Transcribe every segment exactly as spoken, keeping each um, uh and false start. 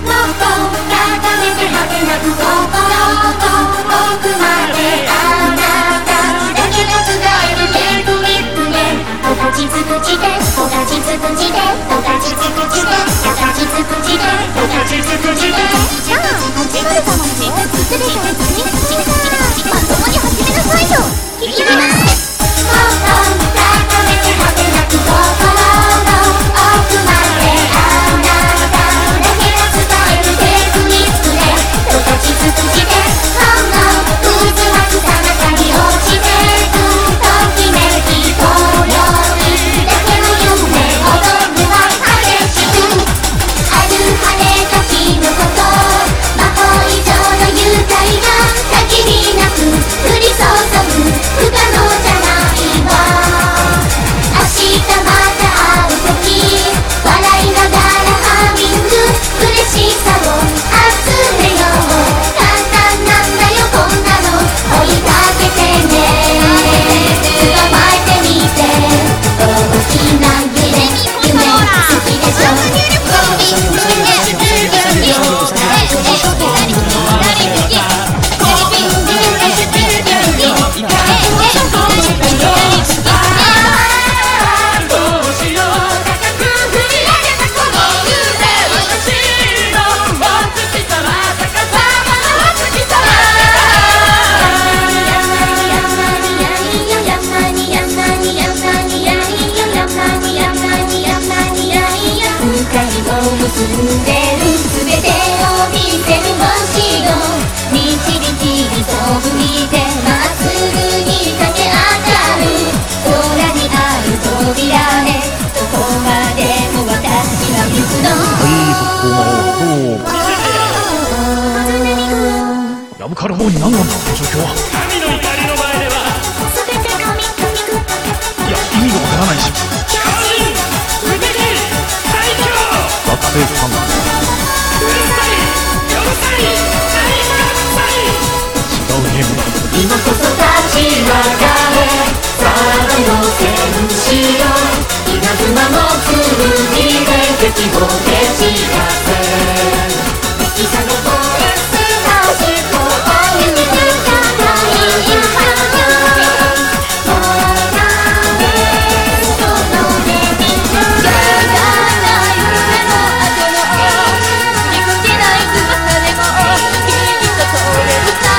ヤブカルボーに何なんだこの状況は。 神の怒りの前では全てがみくみく。 いや意味がわからないし。 神無敵最強学生ファンうるさいうるさい大違うゲームだ。 今こそ立ち上がれさあの戦士よ稲妻の剣で敵を蹴散らせ敵さのボールスタジコを弓使いにかかもらえその目に夢の後の憎けない翼でもきっと通れるさ。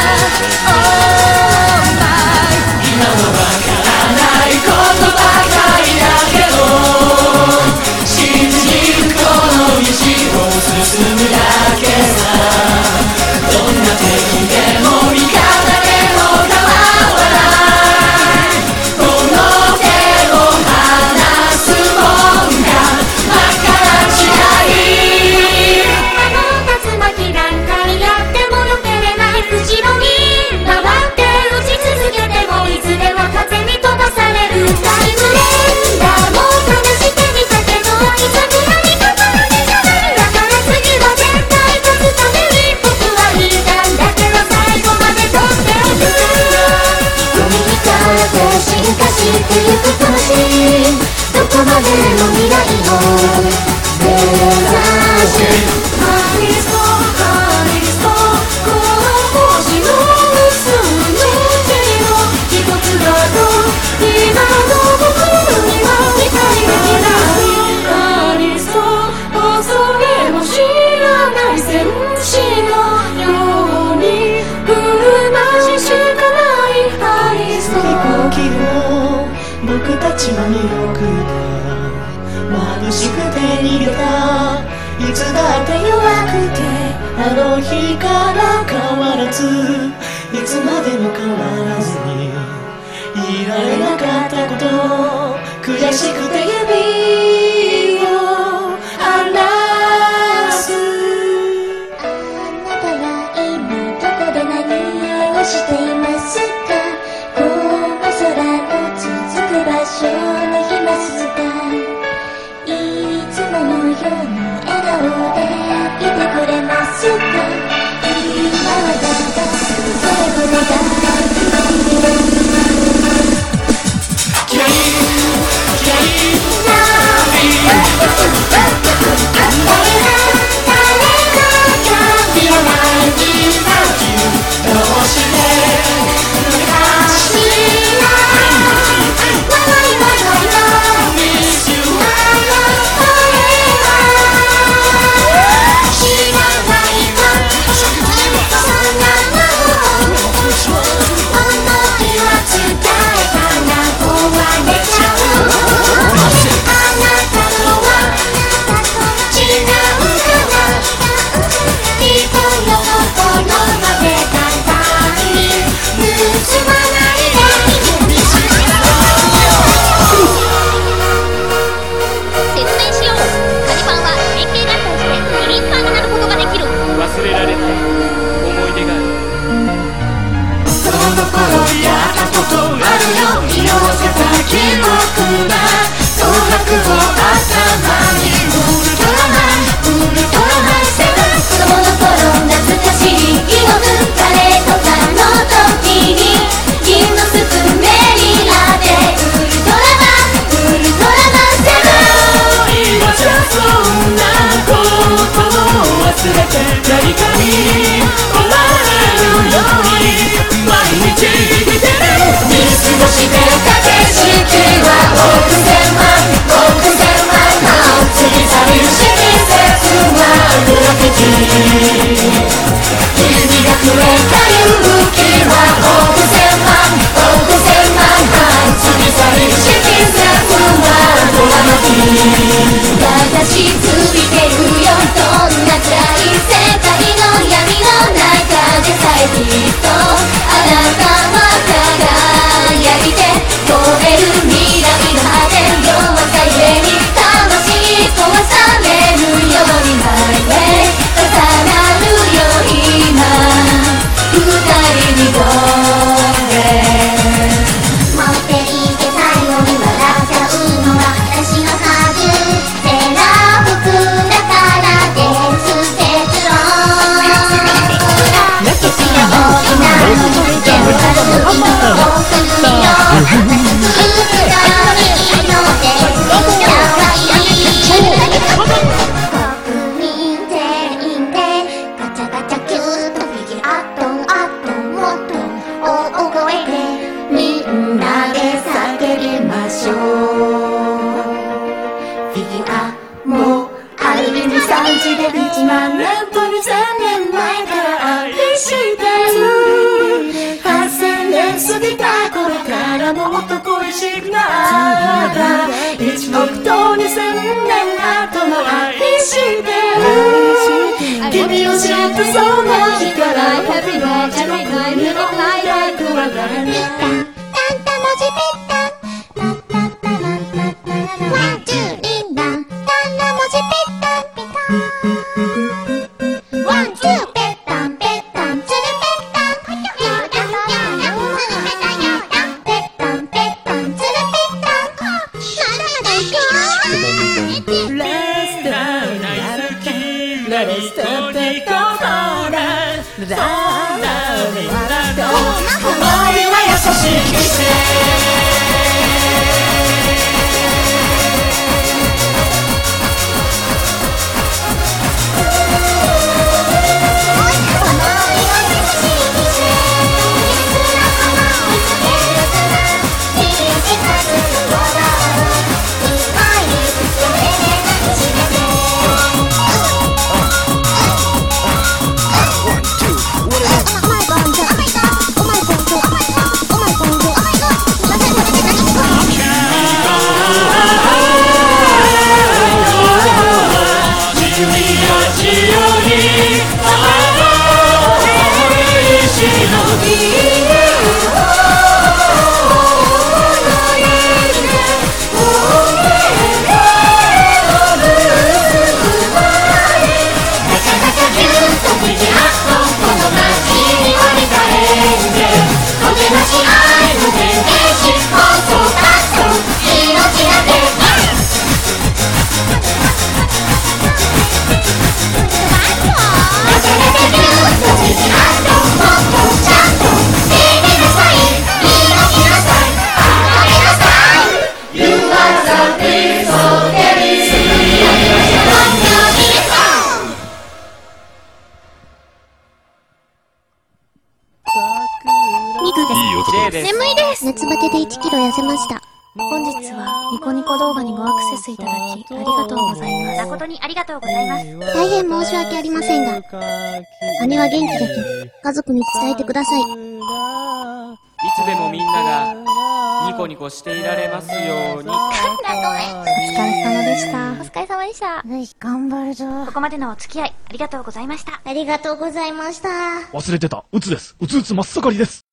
今はわからないことばかりだけど信じるこの道を進むだけさ。どんな敵でも味方でも構わないこの手を離すもんか真っ赤な誓いあの竜巻なんかにやってもよけれない後ろに回って打ち続けてもいつでも風に飛ばされるタイムレンダーも試してみたけどいざくらにかかるでじゃないだから次は絶対勝つために僕は引いたんだけど最後まで取っておく読み光って進化してゆく魂どこまでも未来を目指してハリストハリストこの星の薄い手の一つだと今の僕には理解できないハリスト恐れも知らない戦士のように振る舞うしかないハリスト飛行機も僕たちは魅力だ眩しくて逃げたいつだって弱くてあの日から変わらずいつまでも変わらずにいられなかったこと悔しくて指を離すあなたは今どこで何をしていますかこの空の続く場所にいますかいつものように笑顔でいてくれますか今はただそれぞれが嫌い嫌いなれて何かに追われるように毎日生きてる見過ごして駆け引きは億千万億千万の過ぎ去りし季節はグラフィティ君がくれた勇気は億千万億千万半過ぎ去りし季節はドラマティ私ついてるよどんな暗い世界の闇の中でさえきっとあなたは輝いて超える未来の果て弱さゆえに魂壊されるように前へ重なるよ今二人にとって持っていて最後に笑っちゃうのは私のはずセーラー服だからです結論決して大きなのに手を出すのをするよくがいいのでかわいい国民全員でガチャガチャキュートフィギュアとあともっと大声でみんなで叫びましょうフィギュアもある意味さんじでいちまんねんとにせんねんまえから愛してるはっせんねん過ぎた頃からもっと恋しくなったいちおくとにせんねん後も愛してる君を知ったその日から Happy birthday to you のハイライトは何だタンタ文字ぴったタッタッタラッタッタラワンツーリンランタンタ文字ぴったピタワンツーペッタンペッタンツルペッタンヤーヤーヤーヤーツルペタヤーヤーペッタンペッタンツルペッタンまだまだいくよレスター大好きラリストでこそらそんなみんなと思いは優しくして夏バテでいちキロ痩せました。本日はニコニコ動画にごアクセスいただきありがとうございます。 誠にありがとうございます。 大変申し訳ありませんが、姉は元気だと家族に伝えてください。 いつでもみんながニコニコしていられますように。 お疲れ様でした。 お疲れ様でした。 よし、頑張るぞ。 ここまでのお付き合いありがとうございました。 ありがとうございました。 忘れてた。うつです。うつうつ真っ盛りです。